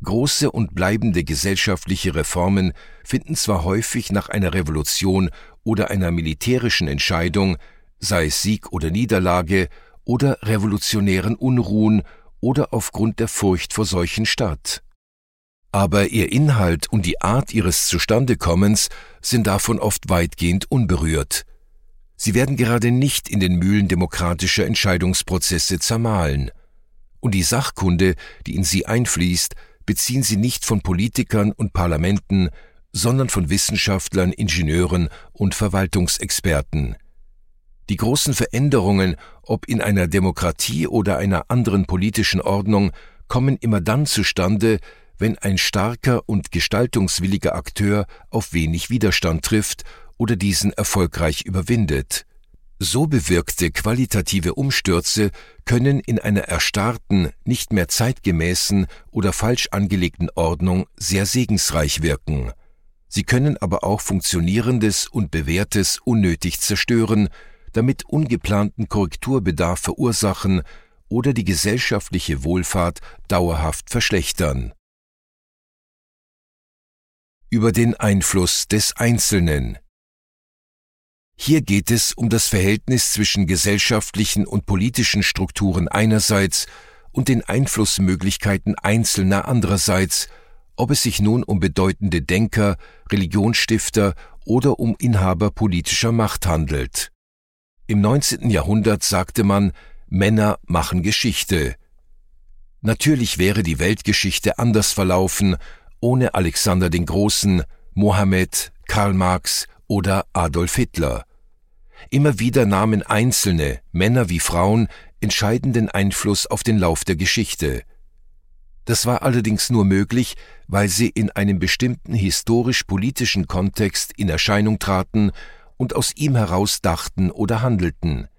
Große und bleibende gesellschaftliche Reformen finden zwar häufig nach einer Revolution oder einer militärischen Entscheidung, sei es Sieg oder Niederlage, oder revolutionären Unruhen oder aufgrund der Furcht vor Seuchen statt. Aber ihr Inhalt und die Art ihres Zustandekommens sind davon oft weitgehend unberührt. Sie werden gerade nicht in den Mühlen demokratischer Entscheidungsprozesse zermahlen. Und die Sachkunde, die in sie einfließt, beziehen sie nicht von Politikern und Parlamenten, sondern von Wissenschaftlern, Ingenieuren und Verwaltungsexperten. Die großen Veränderungen, ob in einer Demokratie oder einer anderen politischen Ordnung, kommen immer dann zustande, wenn ein starker und gestaltungswilliger Akteur auf wenig Widerstand trifft oder diesen erfolgreich überwindet. So bewirkte qualitative Umstürze können in einer erstarrten, nicht mehr zeitgemäßen oder falsch angelegten Ordnung sehr segensreich wirken. Sie können aber auch Funktionierendes und Bewährtes unnötig zerstören, damit ungeplanten Korrekturbedarf verursachen oder die gesellschaftliche Wohlfahrt dauerhaft verschlechtern. Über den Einfluss des Einzelnen. Hier geht es um das Verhältnis zwischen gesellschaftlichen und politischen Strukturen einerseits und den Einflussmöglichkeiten Einzelner andererseits, ob es sich nun um bedeutende Denker, Religionsstifter oder um Inhaber politischer Macht handelt. Im 19. Jahrhundert sagte man, Männer machen Geschichte. Natürlich wäre die Weltgeschichte anders verlaufen, ohne Alexander den Großen, Mohammed, Karl Marx oder Adolf Hitler. Immer wieder nahmen Einzelne, Männer wie Frauen, entscheidenden Einfluss auf den Lauf der Geschichte. Das war allerdings nur möglich, weil sie in einem bestimmten historisch-politischen Kontext in Erscheinung traten und aus ihm heraus dachten oder handelten.